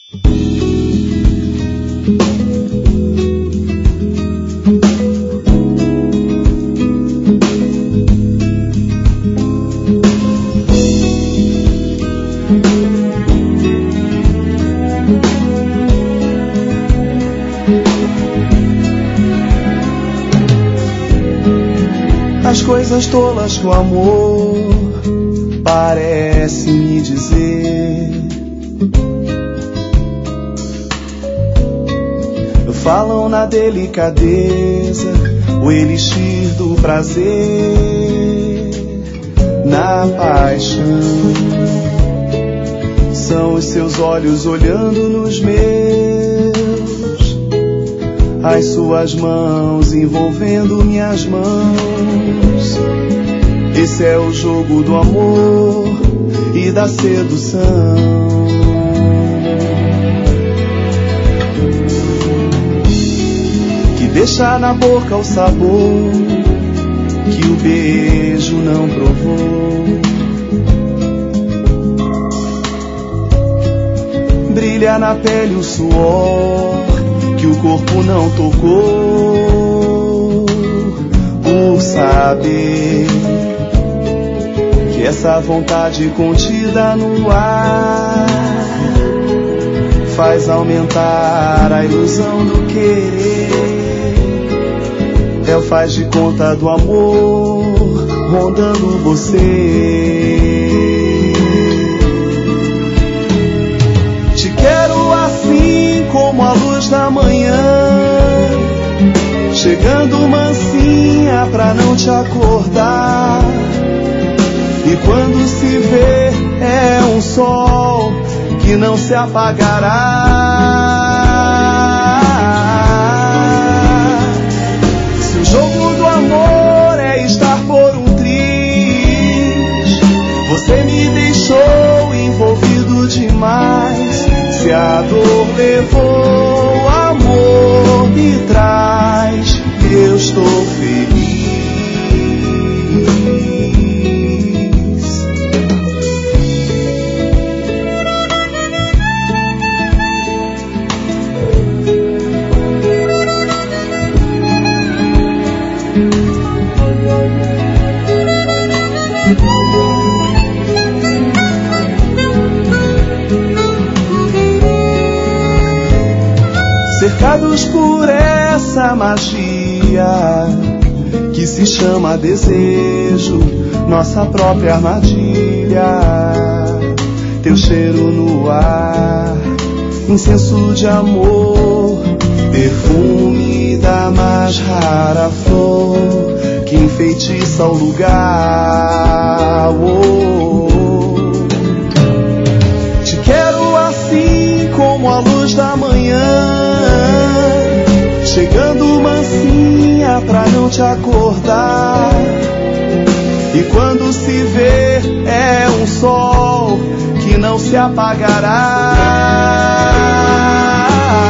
As coisas tolas que o amor parece me dizer falam na delicadeza, o elixir do prazer, na paixão. São os seus olhos olhando nos meus, as suas mãos envolvendo minhas mãos. Esse é o jogo do amor e da sedução. Que deixa na boca o sabor que o beijo não provou. Brilha na pele o suor que o corpo não tocou, por saber que essa vontade contida no ar faz aumentar a ilusão do querer. É o faz de conta do amor rondando você. Te quero assim como a luz da manhã, chegando mansinha pra não te acordar. E quando se vê é um sol que não se apagará. Se o jogo do amor é estar por um triz, você me deixou envolvido demais. Se a dor levou, o amor me traz. Eu estou feliz. Cercados por essa magia que se chama desejo, nossa própria armadilha. Teu cheiro no ar, incenso de amor, perfume da mais rara flor que enfeitiça o lugar. Te quero assim como a luz da manhã, chegando mansinha pra não te acordar. E quando se vê é um sol que não se apagará.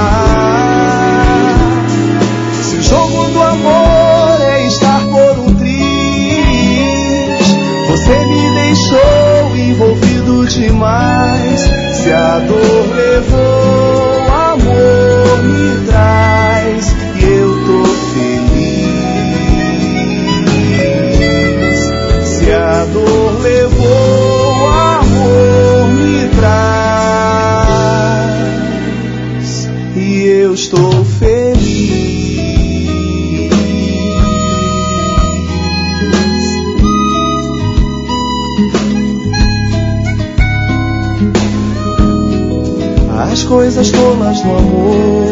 Se o jogo do amor é estar por um triz, você me deixou envolvido demais. Se a dor levou, o amor me traz. E eu tô feliz. Se a dor levou, o amor me traz. E eu estou feliz. As coisas tolas do amor